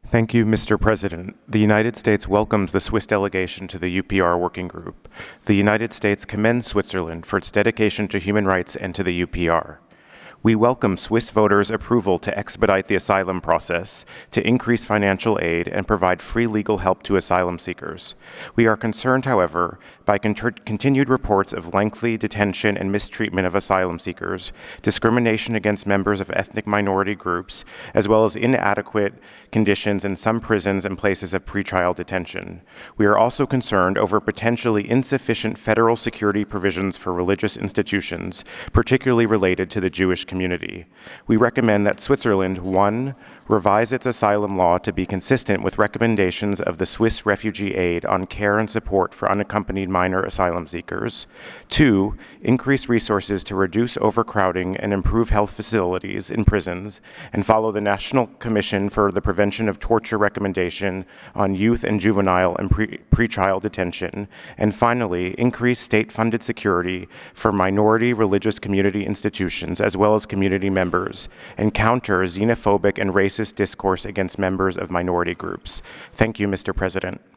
Thank you, Mr. President. The United States welcomes the Swiss delegation to the UPR Working Group. The United States commends Switzerland for its dedication to human rights and to the UPR. We welcome Swiss voters' approval to expedite the asylum process, to increase financial aid, and provide free legal help to asylum seekers. We are concerned, however, by continued reports of lengthy detention and mistreatment of asylum seekers, discrimination against members of ethnic minority groups, as well as inadequate conditions in some prisons and places of pretrial detention. We are also concerned over potentially insufficient federal security provisions for religious institutions, particularly related to the Jewish community. We recommend that Switzerland, 1, revise its asylum law to be consistent with recommendations of the Swiss Refugee Aid on care and support for unaccompanied minor asylum seekers. 2, increase resources to reduce overcrowding and improve health facilities in prisons, and follow the National Commission for the Prevention of Torture recommendation on youth and juvenile and pretrial detention. And finally, increase state-funded security for minority religious community institutions as well as community members, and counter xenophobic and racist discourse against members of minority groups. Thank you, Mr. President.